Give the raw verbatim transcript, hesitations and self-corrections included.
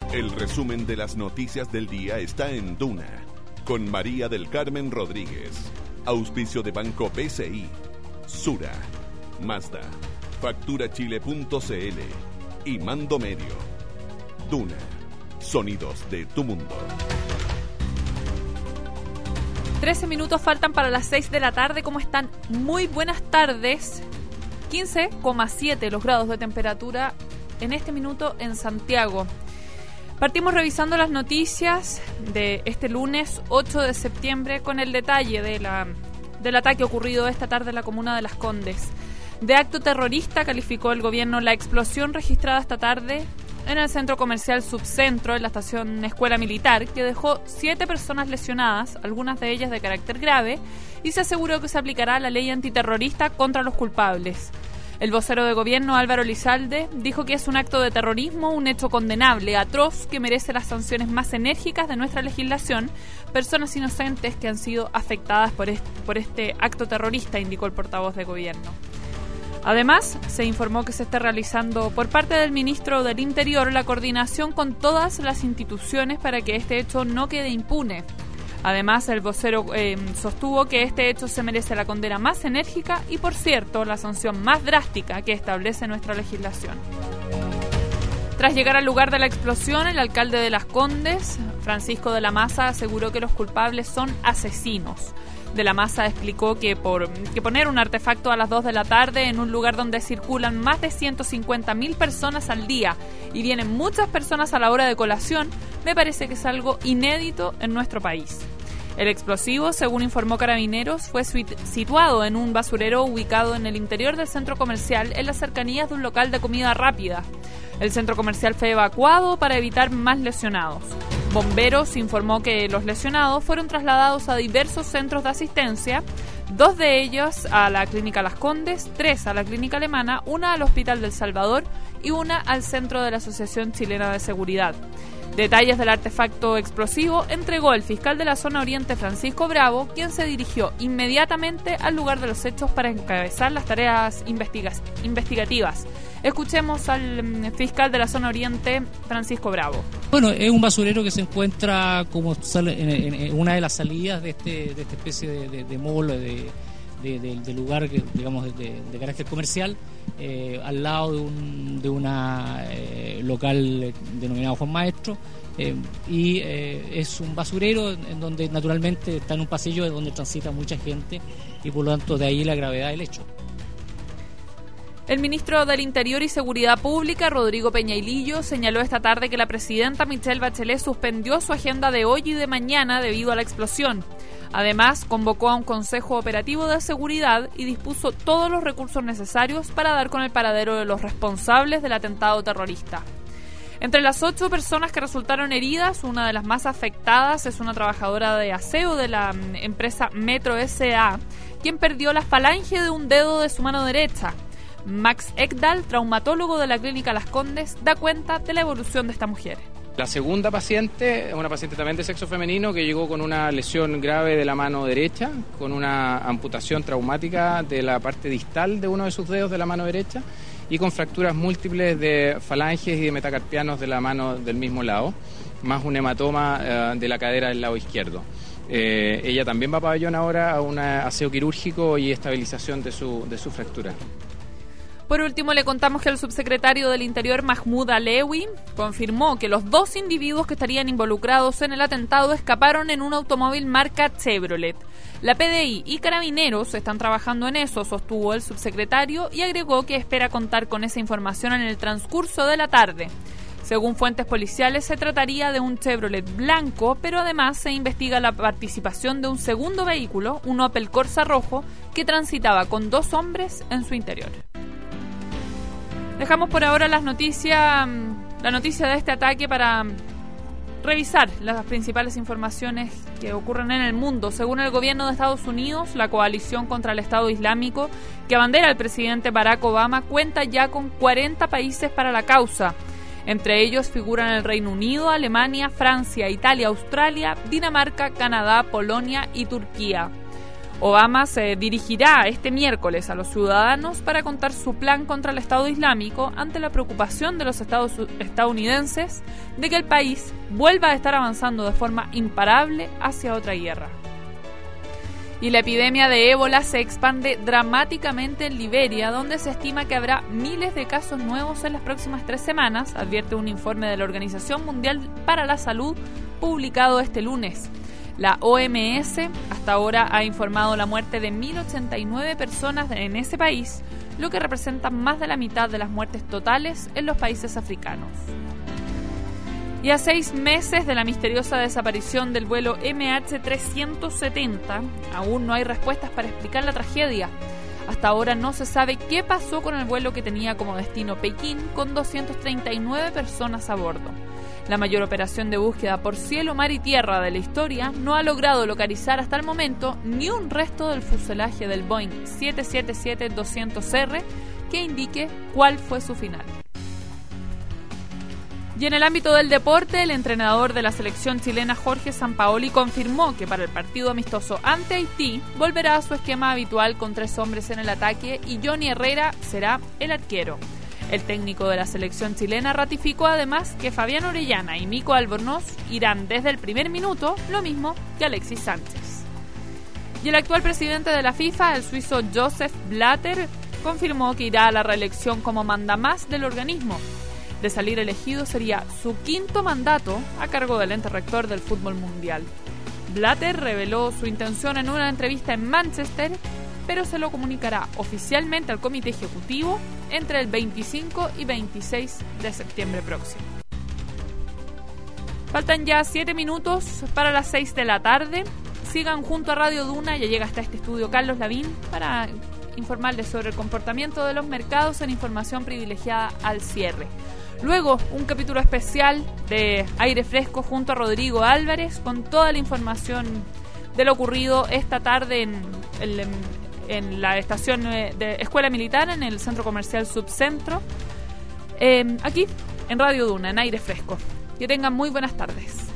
El resumen de las noticias del día está en Duna, con María del Carmen Rodríguez. Auspicio de Banco B C I, Sura, Mazda, Facturachile punto c l y Mando Medio. Duna, sonidos de tu mundo. trece minutos faltan para las seis de la tarde. ¿Cómo están? Muy buenas tardes. quince coma siete los grados de temperatura en este minuto en Santiago. Partimos revisando las noticias de este lunes ocho de septiembre con el detalle de la, del ataque ocurrido esta tarde en la comuna de Las Condes. De acto terrorista calificó el gobierno la explosión registrada esta tarde en el centro comercial Subcentro, en la estación Escuela Militar, que dejó siete personas lesionadas, algunas de ellas de carácter grave, y se aseguró que se aplicará la ley antiterrorista contra los culpables. El vocero de gobierno, Álvaro Elizalde, dijo que es un acto de terrorismo, un hecho condenable, atroz, que merece las sanciones más enérgicas de nuestra legislación. Personas inocentes que han sido afectadas por este, por este acto terrorista, indicó el portavoz de gobierno. Además, se informó que se está realizando por parte del ministro del Interior la coordinación con todas las instituciones para que este hecho no quede impune. Además, el vocero eh, sostuvo que este hecho se merece la condena más enérgica y, por cierto, la sanción más drástica que establece nuestra legislación. Tras llegar al lugar de la explosión, el alcalde de Las Condes, Francisco de la Maza, aseguró que los culpables son asesinos. De la Maza explicó que por que poner un artefacto a las dos de la tarde en un lugar donde circulan más de ciento cincuenta mil personas al día y vienen muchas personas a la hora de colación, me parece que es algo inédito en nuestro país. El explosivo, según informó Carabineros, fue situado en un basurero ubicado en el interior del centro comercial, en las cercanías de un local de comida rápida. El centro comercial fue evacuado para evitar más lesionados. Bomberos informó que los lesionados fueron trasladados a diversos centros de asistencia, dos de ellos a la Clínica Las Condes, tres a la Clínica Alemana, una al Hospital del Salvador y una al Centro de la Asociación Chilena de Seguridad. Detalles del artefacto explosivo entregó el fiscal de la zona oriente, Francisco Bravo, quien se dirigió inmediatamente al lugar de los hechos para encabezar las tareas investiga- investigativas. Escuchemos al fiscal de la zona oriente, Francisco Bravo. Bueno, es un basurero que se encuentra como sale en, en, en una de las salidas de este de esta especie de, de, de mall, de, de, de, de lugar, que, digamos, de, de carácter comercial, eh, al lado de un de una eh, local denominado Juan Maestro, eh, y eh, es un basurero en donde naturalmente está en un pasillo donde transita mucha gente y por lo tanto de ahí la gravedad del hecho. El ministro del Interior y Seguridad Pública, Rodrigo Peñailillo, señaló esta tarde que la presidenta Michelle Bachelet suspendió su agenda de hoy y de mañana debido a la explosión. Además, convocó a un consejo operativo de seguridad y dispuso todos los recursos necesarios para dar con el paradero de los responsables del atentado terrorista. Entre las ocho personas que resultaron heridas, una de las más afectadas es una trabajadora de aseo de la empresa Metro S A, quien perdió la falange de un dedo de su mano derecha. Max Ekdal, traumatólogo de la Clínica Las Condes, da cuenta de la evolución de esta mujer. La segunda paciente es una paciente también de sexo femenino que llegó con una lesión grave de la mano derecha, con una amputación traumática de la parte distal de uno de sus dedos de la mano derecha y con fracturas múltiples de falanges y de metacarpianos de la mano del mismo lado, más un hematoma eh, de la cadera del lado izquierdo. Eh, ella también va a pabellón ahora a un aseo quirúrgico y estabilización de su, de su fractura. Por último, le contamos que el subsecretario del Interior, Mahmoud Alewi, confirmó que los dos individuos que estarían involucrados en el atentado escaparon en un automóvil marca Chevrolet. La P D I y Carabineros están trabajando en eso, sostuvo el subsecretario, y agregó que espera contar con esa información en el transcurso de la tarde. Según fuentes policiales, se trataría de un Chevrolet blanco, pero además se investiga la participación de un segundo vehículo, un Opel Corsa rojo, que transitaba con dos hombres en su interior. Dejamos por ahora las noticias, la noticia de este ataque para revisar las principales informaciones que ocurren en el mundo. Según el gobierno de Estados Unidos, la coalición contra el Estado Islámico que abandera el presidente Barack Obama cuenta ya con cuarenta países para la causa. Entre ellos figuran el Reino Unido, Alemania, Francia, Italia, Australia, Dinamarca, Canadá, Polonia y Turquía. Obama se dirigirá este miércoles a los ciudadanos para contar su plan contra el Estado Islámico ante la preocupación de los estados, estadounidenses de que el país vuelva a estar avanzando de forma imparable hacia otra guerra. Y la epidemia de ébola se expande dramáticamente en Liberia, donde se estima que habrá miles de casos nuevos en las próximas tres semanas, advierte un informe de la Organización Mundial para la Salud publicado este lunes. La O M S hasta ahora ha informado la muerte de mil ochenta y nueve personas en ese país, lo que representa más de la mitad de las muertes totales en los países africanos. Y a seis meses de la misteriosa desaparición del vuelo M H trescientos setenta, aún no hay respuestas para explicar la tragedia. Hasta ahora no se sabe qué pasó con el vuelo que tenía como destino Pekín, con doscientas treinta y nueve personas a bordo. La mayor operación de búsqueda por cielo, mar y tierra de la historia no ha logrado localizar hasta el momento ni un resto del fuselaje del Boeing siete siete siete doscientos R que indique cuál fue su final. Y en el ámbito del deporte, el entrenador de la selección chilena Jorge Sampaoli confirmó que para el partido amistoso ante Haití volverá a su esquema habitual con tres hombres en el ataque y Johnny Herrera será el arquero. El técnico de la selección chilena ratificó además que Fabián Orellana y Mico Albornoz irán desde el primer minuto, lo mismo que Alexis Sánchez. Y el actual presidente de la FIFA, el suizo Joseph Blatter, confirmó que irá a la reelección como mandamás del organismo. De salir elegido sería su quinto mandato a cargo del ente rector del fútbol mundial. Blatter reveló su intención en una entrevista en Manchester, pero se lo comunicará oficialmente al comité ejecutivo entre el veinticinco y veintiséis de septiembre próximo. Faltan ya siete minutos para las seis de la tarde. Sigan junto a Radio Duna, ya llega hasta este estudio Carlos Lavín para informarles sobre el comportamiento de los mercados en información privilegiada al cierre. Luego, un capítulo especial de Aire Fresco junto a Rodrigo Álvarez con toda la información de lo ocurrido esta tarde en el... En, en la estación de Escuela Militar, en el Centro Comercial Subcentro, eh, aquí en Radio Duna, en Aire Fresco. Que tengan muy buenas tardes.